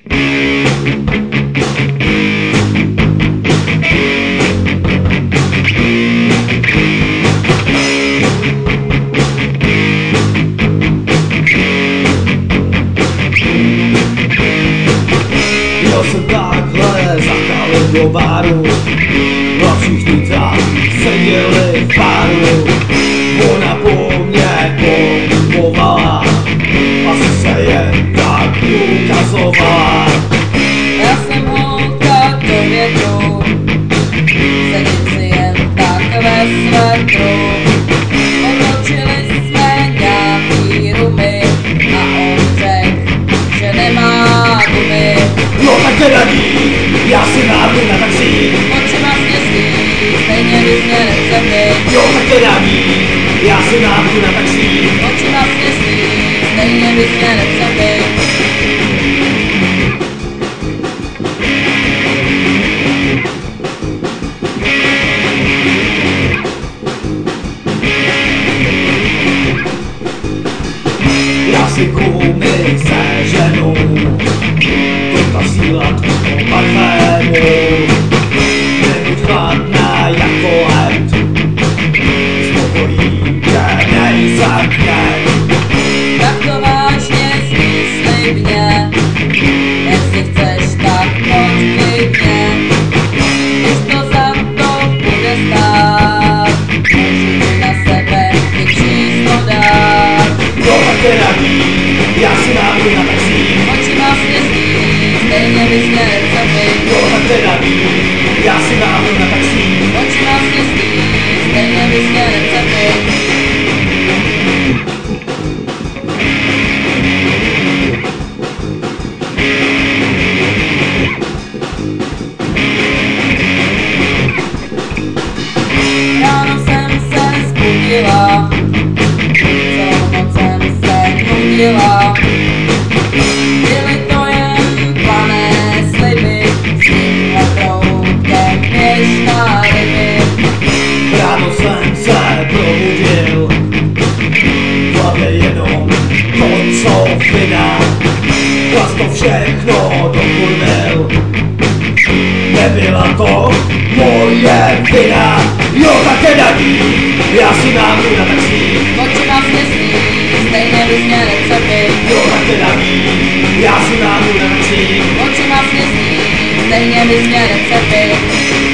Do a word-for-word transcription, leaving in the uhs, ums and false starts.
Jel jsem takhle zachálit do baru a všichni tam seděli v páru. Ona po mně pomluvovala, asi se jen tak ukazovala. Já jsem holka do větru, sedím si jen tak ve svetru. Otočili jsme nějaký rumy a on řekl, že nemá gumy. No tak nevadí, já si nádru na taxi. Očima sněstí, stejně bys mě nechce být. Jo tak nevadí, já si nádru na taxi. Očima sněstí, stejně bys mě nechce být. Já si gumy seženu, to ta síla tvého parfému. Nebuď chladná jako led, spokojí tě nejsem hned. Tak to vážně zmysli mě, jestli chceš tak moc klidně. Když to za to bude stát, můžu ti na sebe i číslo dát. Jo tak nevadí, já si nádru na taxi. Očima sněstí, stejně bys mě nechce být. Jo tak nevadí, já si nádru na taxi. Očima sněstí, stejně bys mě nechce být. Ráno jsem se zbudila, celou noc jsem se nudila. Byly to jen plané sliby, s tímhle proutkem běž na ryby. Ráno jsem se probudil, v hlavě jenom koncovina. Klas to všechno dokurvil, nebyla to moje vina. Jo tak nevadí, já si nádru na taxi. Očima sněstí, stejně bys mě nechce být. Jo tak nevadí, já si nádru na taxi. Očima sněstí, stejně bys mě nechce být.